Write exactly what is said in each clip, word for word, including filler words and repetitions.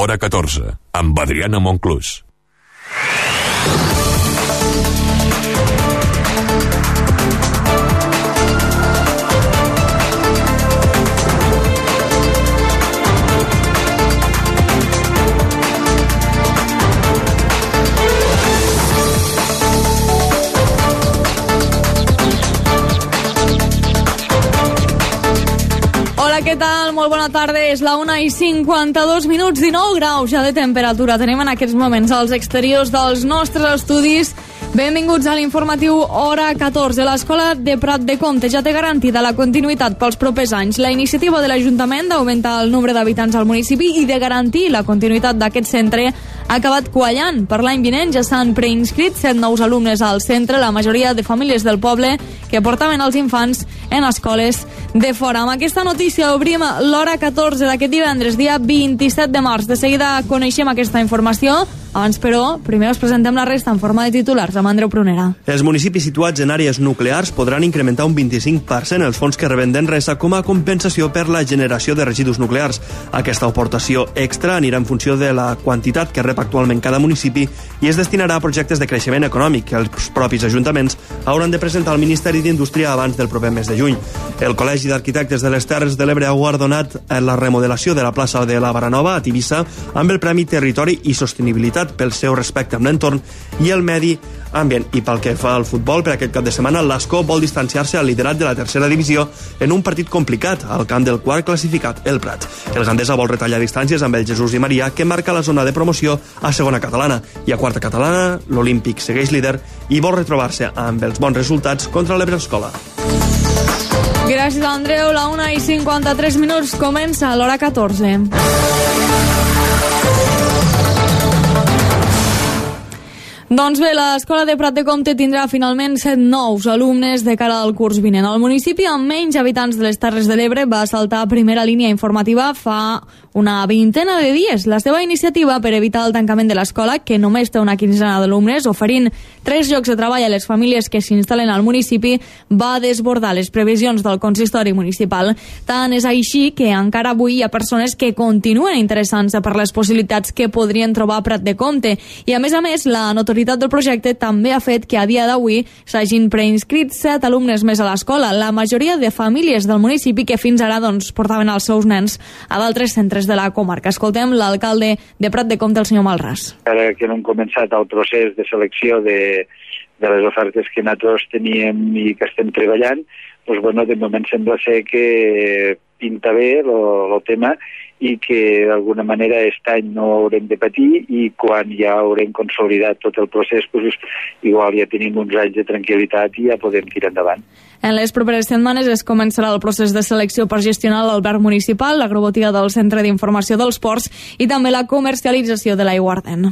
Hora catorze, amb Adriana Monclús. Hola, què tal? Molt bona tarda. És la una i cinquanta-dos minuts, dinou graus ja de temperatura. Tenim en aquests moments als exteriors dels nostres estudis. Benvinguts a l'informatiu Hora catorze. L'Escola de Prat de Comte ja té garantida la continuïtat pels propers anys. La iniciativa de l'Ajuntament d'augmentar el nombre d'habitants al municipi i de garantir la continuïtat d'aquest centre ha acabat quallant. Per l'any vinent ja s'han preinscrit set nous alumnes al centre, la majoria de famílies del poble que portaven els infants en escoles de fora. Amb aquesta notícia obrim l'Hora catorze d'aquest divendres, dia vint-i-set de març. De seguida coneixem aquesta informació. Abans, però, primer us presentem la resta en forma de titulars amb Andreu Prunera. Els municipis situats en àrees nuclears podran incrementar un vint-i-cinc per cent els fons que reben d'Enresa com a compensació per la generació de residus nuclears. Aquesta aportació extra anirà en funció de la quantitat que rep actualment cada municipi i es destinarà a projectes de creixement econòmic que els propis ajuntaments hauran de presentar al Ministeri d'Indústria abans del proper mes de juny. El Col·legi d'Arquitectes de les Terres de l'Ebre ha guardonat la remodelació de la plaça de la Baranova a Tivissa amb el Premi Territori i Sostenibilitat pel seu respecte amb l'entorn i el medi ambient. I pel que fa al futbol, per aquest cap de setmana, l'Ascó vol distanciar-se al liderat de la tercera divisió en un partit complicat al camp del quart classificat, el Prat. El Gandesa vol retallar distàncies amb el Jesús i Maria, que marca la zona de promoció a segona catalana. I a quarta catalana, l'Olímpic segueix líder i vol retrobar-se amb els bons resultats contra l'Ebre Escola. Gràcies, Andreu. La una i cinquanta-tres minuts comença l'Hora catorze. Doncs bé, l'Escola de Prat de Comte tindrà finalment set nous alumnes de cara al curs vinent. El municipi amb menys habitants de les Terres de l'Ebre va saltar a primera línia informativa fa una vintena de dies. La seva iniciativa per evitar el tancament de l'escola, que només té una quinzena d'alumnes, oferint tres llocs de treball a les famílies que s'instal·len al municipi, va desbordar les previsions del consistori municipal. Tant és així que encara avui hi ha persones que continuen interessant-se per les possibilitats que podrien trobar a Prat de Comte. I a més a més, la notorietat del projecte també ha fet que a dia d'avui s'hagin preinscrit set alumnes més a l'escola, la majoria de famílies del municipi que fins ara doncs, portaven els seus nens a d'altres centres de la comarca. Escoltem l'alcalde de Prat de Comte, el senyor Malràs. Ara que no hem començat el procés de selecció de, de les ofertes que nosaltres teníem i que estem treballant, doncs, bueno, de moment sembla ser que pinta bé el tema i que d'alguna manera aquest any no haurem de patir i quan ja haurem consolidat tot el procés, doncs, igual ja tenim uns anys de tranquil·litat i ja podem tirar endavant. En les properes setmanes es començarà el procés de selecció per gestionar l'alberg municipal, l'agrobotiga del Centre d'Informació dels Ports i també la comercialització de l'aiguardent.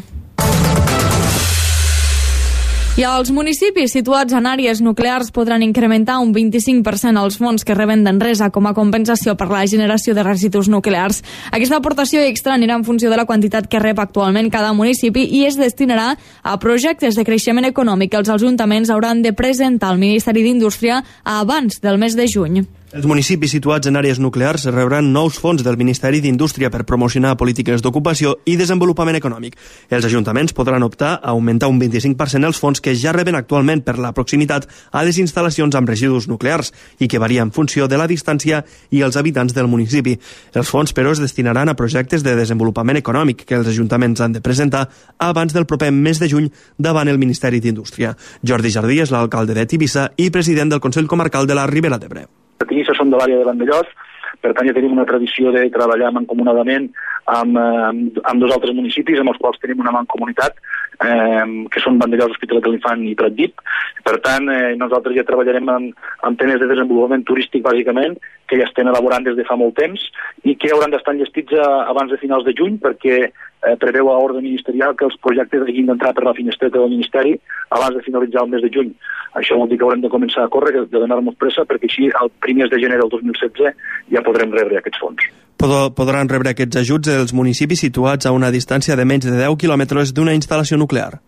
I els municipis situats en àrees nuclears podran incrementar un vint-i-cinc per cent els fons que reben d'Enresa com a compensació per la generació de residus nuclears. Aquesta aportació extra anirà en funció de la quantitat que rep actualment cada municipi i es destinarà a projectes de creixement econòmic que els ajuntaments hauran de presentar al Ministeri d'Indústria abans del mes de juny. Els municipis situats en àrees nuclears rebran nous fons del Ministeri d'Indústria per promocionar polítiques d'ocupació i desenvolupament econòmic. Els ajuntaments podran optar a augmentar un vint-i-cinc per cent els fons que ja reben actualment per la proximitat a les instal·lacions amb residus nuclears i que varia en funció de la distància i els habitants del municipi. Els fons, però, es destinaran a projectes de desenvolupament econòmic que els ajuntaments han de presentar abans del proper mes de juny davant el Ministeri d'Indústria. Jordi Jardí és l'alcalde de Tivissa i president del Consell Comarcal de la Ribera d'Ebre. A Tivissa som de l'àrea de Vandellós, per tant ja tenim una tradició de treballar mancomunadament amb, amb, amb dos altres municipis amb els quals tenim una mancomunitat, eh, que són Vandellós, Hospitalet de l'Infant i Pratdip. Per tant, eh, nosaltres ja treballarem amb, amb temes de desenvolupament turístic, bàsicament, que ja estem elaborant des de fa molt temps i que hauran d'estar enllestits a, abans de finals de juny, perquè eh, preveu a ordre ministerial que els projectes hagin d'entrar per la finestreta del Ministeri abans de finalitzar el mes de juny. Això vol dir que haurem de començar a córrer, de donar-nos pressa, perquè així el primers de gener del dos mil setze ja podrem rebre aquests fons. Podran rebre aquests ajuts els municipis situats a una distància de menys de deu quilòmetres d'una instal·lació nuclear.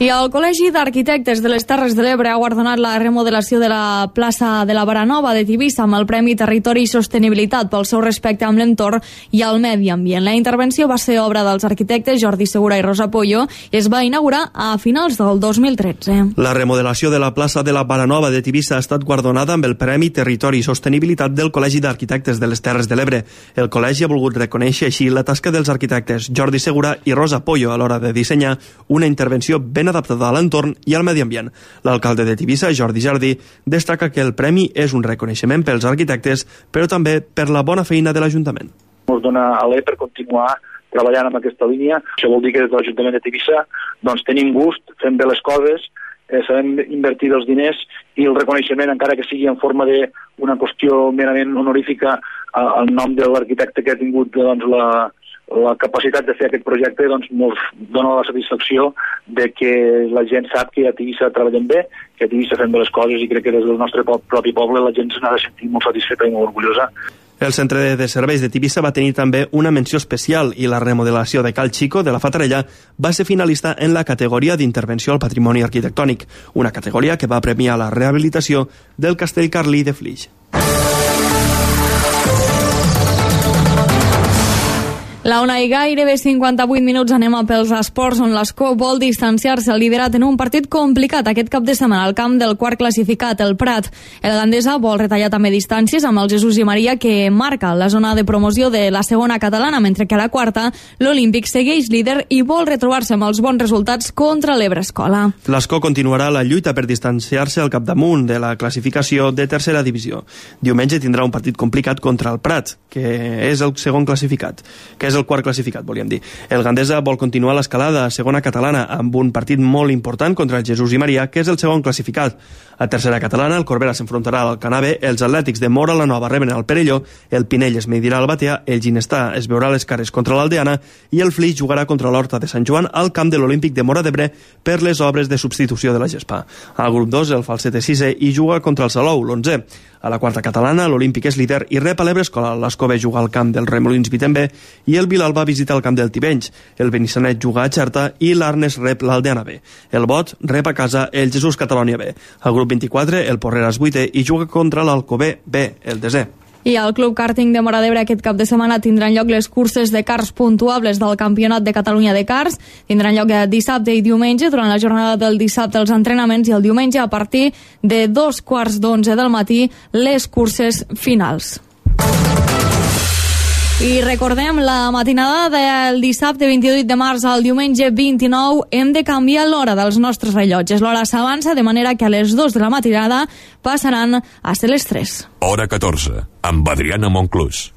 I el Col·legi d'Arquitectes de les Terres de l'Ebre ha guardonat la remodelació de la plaça de la Baranova de Tivissa amb el Premi Territori i Sostenibilitat pel seu respecte amb l'entorn i el medi ambient. La intervenció va ser obra dels arquitectes Jordi Segura i Rosa Pollo i es va inaugurar a finals del dos mil tretze. La remodelació de la plaça de la Baranova de Tivissa ha estat guardonada amb el Premi Territori i Sostenibilitat del Col·legi d'Arquitectes de les Terres de l'Ebre. El col·legi ha volgut reconèixer així la tasca dels arquitectes Jordi Segura i Rosa Pollo a l'hora de dissenyar una intervenció ben adaptada a l'entorn i al medi ambient. L'alcalde de Tivissa, Jordi Jardí, destaca que el premi és un reconeixement pels arquitectes, però també per la bona feina de l'Ajuntament. Ens dona alè per continuar treballant en aquesta línia. Això vol dir que des de l'Ajuntament de Tivissa doncs, tenim gust, fem bé les coses, eh, sabem invertir els diners i el reconeixement, encara que sigui en forma d'una qüestió merament honorífica al nom de l'arquitecte que ha tingut doncs, la la capacitat de fer aquest projecte doncs, ens dona la satisfacció de que la gent sap que a Tivissa treballem bé, que a Tivissa fem bé les coses i crec que des del nostre propi poble la gent se n'ha de sentir molt satisfeta i molt orgullosa. El Centre de Serveis de Tivissa va tenir també una menció especial i la remodelació de Cal Chico de la Fatarella va ser finalista en la categoria d'intervenció al patrimoni arquitectònic, una categoria que va premiar la rehabilitació del Castell Carlí de Flix. La una i gairebé cinquanta-vuit minuts anem a pels esports, on l'Escó vol distanciar-se al liderat en un partit complicat aquest cap de setmana al camp del quart classificat, el Prat. El Gandesa vol retallar també distàncies amb el Jesús i Maria, que marca la zona de promoció de la segona catalana, mentre que a la quarta l'Olímpic segueix líder i vol retrobar-se amb els bons resultats contra l'Ebre Escola. L'Escó continuarà la lluita per distanciar-se al capdamunt de la classificació de tercera divisió. Diumenge tindrà un partit complicat contra el Prat, que és el segon classificat, que és el quart classificat, volíem dir. El Gandesa vol continuar l'escalada a segona catalana amb un partit molt important contra el Jesús i Maria, que és el segon classificat. A tercera catalana, el Corbera s'enfrontarà al Canave, els Atlètics de Móra la Nova reben el Perelló, el Pinell es medirà al Batea, el Ginestà es veurà les cares contra l'Aldeana i el Flix jugarà contra l'Horta de Sant Joan al camp de l'Olímpic de Móra d'Ebre per les obres de substitució de la gespa. Al grup dos, el Falset és sisè i juga contra el Salou, l'onzè. A la quarta catalana, l'Olímpic és líder i rep a l'Ebre Escola. L'Escó juga al camp del Remolins Vitembe i el Vilalba visita el camp del Tivenys. El Benissanet juga a Xerta i l'Arnes rep l'Aldeana B. El Bot rep a casa el Jesús Catalònia B. Al grup vint-i-quatre, el Porreres vuitè i juga contra l'Alcobé B, el desè. I al Club Karting de Móra d'Ebre aquest cap de setmana tindran lloc les curses de karts puntuables del Campionat de Catalunya de Karts. Tindran lloc dissabte i diumenge. Durant la jornada del dissabte els entrenaments i el diumenge a partir de dos quarts d'onze del matí les curses finals. I recordem, la matinada del dissabte vint-i-vuit de març al diumenge vint-i-nou hem de canviar l'hora dels nostres rellotges. L'hora s'avança de manera que a les dues de la matinada passaran a ser les tres. Hora catorze, amb Adriana Monclús.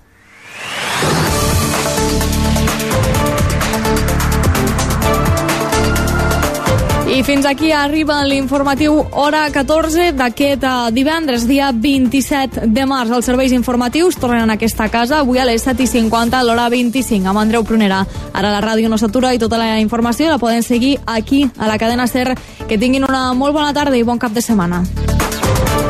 I fins aquí arriba l'informatiu Hora catorze d'aquest divendres, dia vint-i-set de març. Els serveis informatius tornen a aquesta casa avui a les set i cinquanta, a l'hora vint-i-cinc, amb Andreu Prunera. Ara la ràdio no s'atura i tota la informació la poden seguir aquí, a la cadena SER. Que tinguin una molt bona tarda i bon cap de setmana.